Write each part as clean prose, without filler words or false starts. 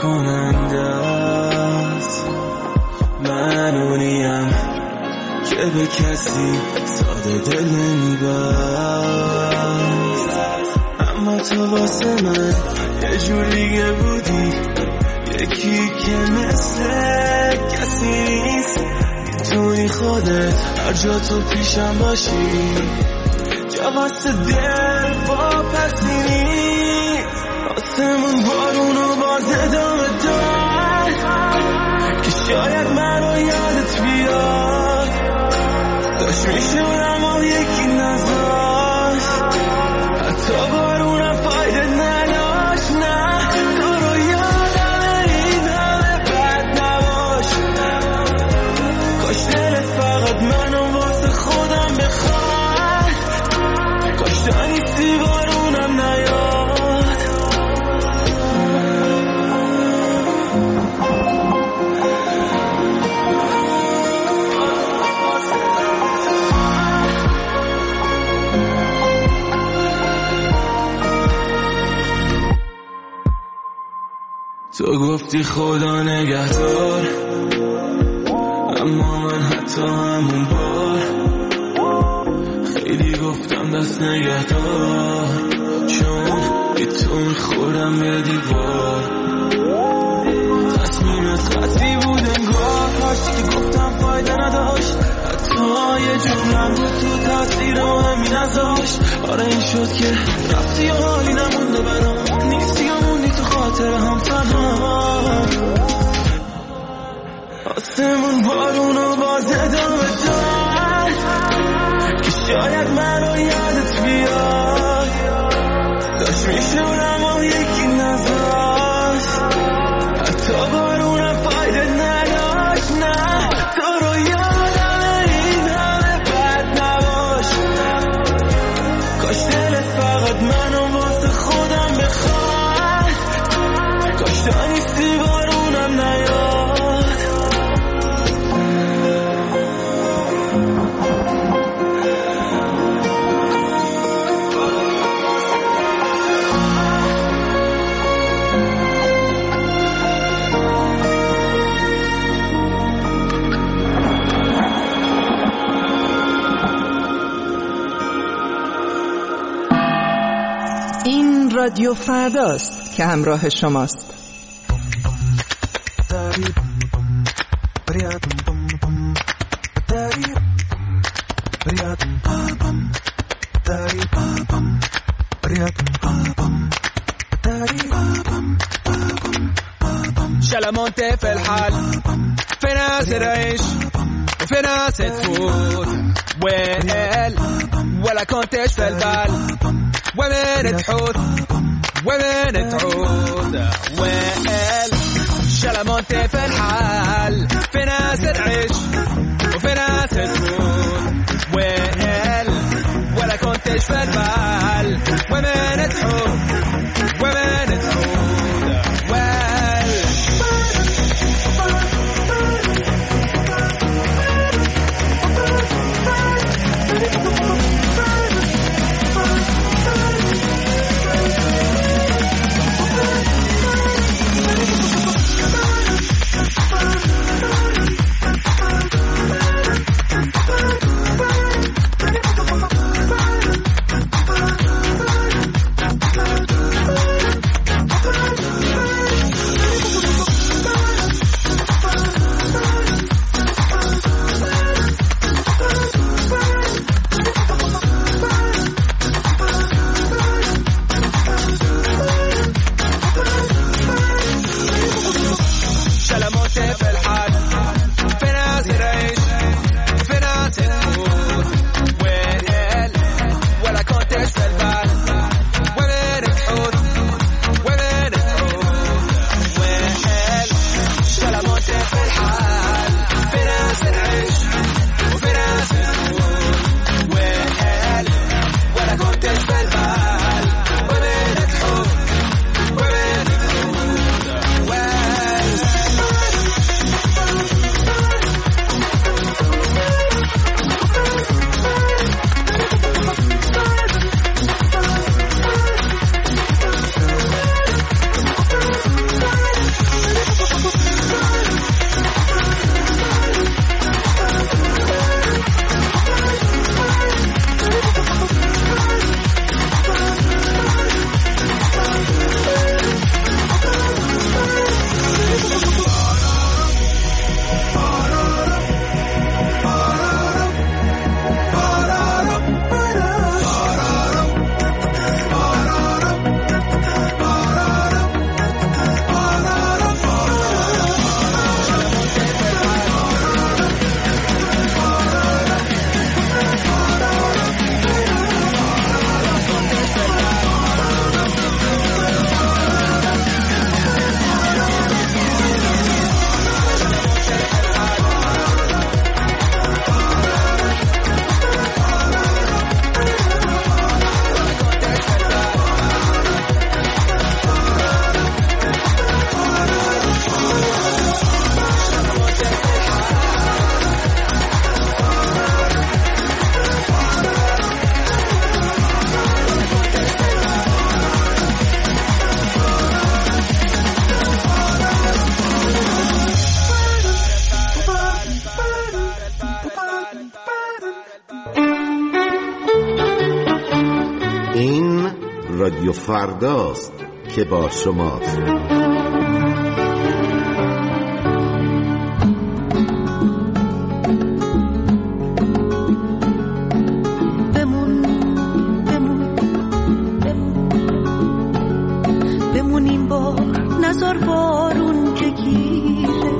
کننده است. من اونیم که به کسی ساده دل نمیبست، اما تو واسه من یه جور دیگه بودی، یکی که مثل کسی نیست. میتونی خودت هر جا تو پیشم باشی، جا واسه دل واپسی نیست. آسمون بارونو باز ادامه داد که شاید من رو یادت بیاد. داشت میشون اما یکی نذاشت، حتی بارونم فایده نداشت. نه تو رو یادم این همه بد نباش، کاش دلت فقط منو واسه خودم بخواد، کاش تا نیستی بارونم نیاد. تو گفتی خدا نگهدار، اما من حتی همون بار خیلی گفتم دست نگهدار، چون بی تو میخورم به دیوار. تصمیمت خطی بود انگار، کاشتی که گفتم فایده نداشت، حتی یه جملم بود تو تاثیر و همین ازاش. آره این شد که رفتی و حالی نمونده برام، نیستی و موندی تو خاطر هم تنها. آسمون بارونو باز ادامه داد که شاید من رو یادت بیاد. داشت میشون اما یکی نذاشت، حتی بارونم فایده نداشت. نه تو رو یادم این همه بد نباش، کاش دلت فقط منو واسه خودم بخواد، کاش تا نیستی بارونم نیاد. این رادیو فرداست که همراه شماست. شلمونت في الحال، في ناس تعيش وفي ناس تفوت، ويل ولا كنتش في البال، وين تحوت وين تعود. ويل شلمونت في الحال، في ناس تعيش وفي ناس تفوت، ويل ولا كنتش في البال، وين تحوت وين تعود. رادیو فرداست که با شماست. بمون این بار نزار بارون که گیره،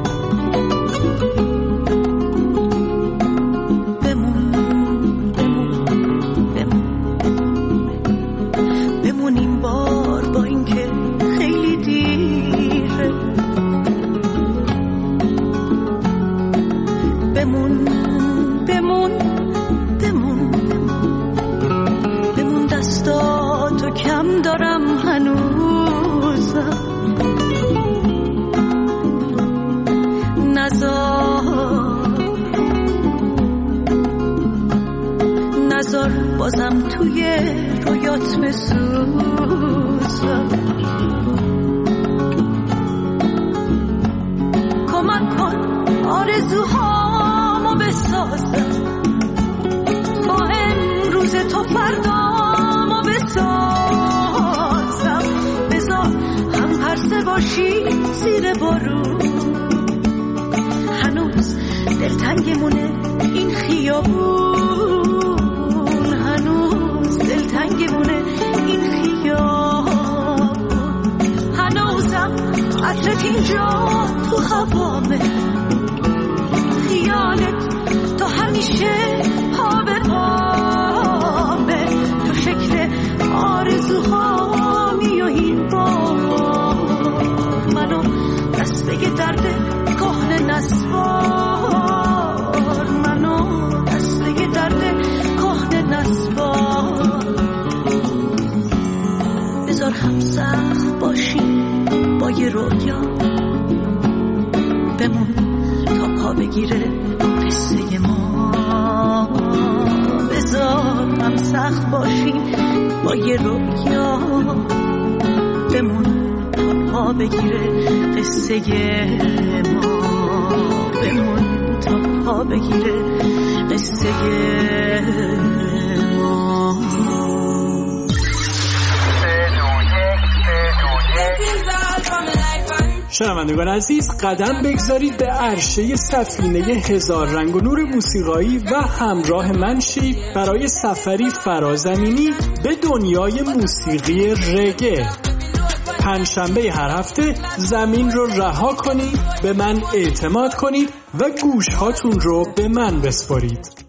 بمون این بار با این که خیلی دیره، بمون دستاتو کم دارم هنوزم، نزار بازم توی رویات بسوزم، کمک کن آرزوهامو بسازم، با امروز تو فردامو بسازم، بذار هم پرسه باشی زیر بارون، هنوز دلتنگمونه این خیابون، هنوز دلتنگمونه این خیابون، هنوزم عطرت اینجا تو هوامه، خیالت تو همیشه پا به پامه، تو شکل آرزوهامی و این بار منو دست بگه درد کهنه نسوار، منو دست بگه درد کهنه نسوار، بذار هم سخت باشی با یه رویا، بمون تا پا بگیره قصه ما، بذار هم سخت باشی با یه رویا، بمون تا پا بگیره قصه ما، بمون تا پا بگیره قصه ما. شنوندگان عزیز، قدم بگذارید به عرشه سفینه هزار رنگ و نور موسیقایی و همراه من شید برای سفری فرازمینی به دنیای موسیقی رگه. پنجشنبه هر هفته زمین رو رها کنید، به من اعتماد کنید و گوشهاتون رو به من بسپارید.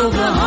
و به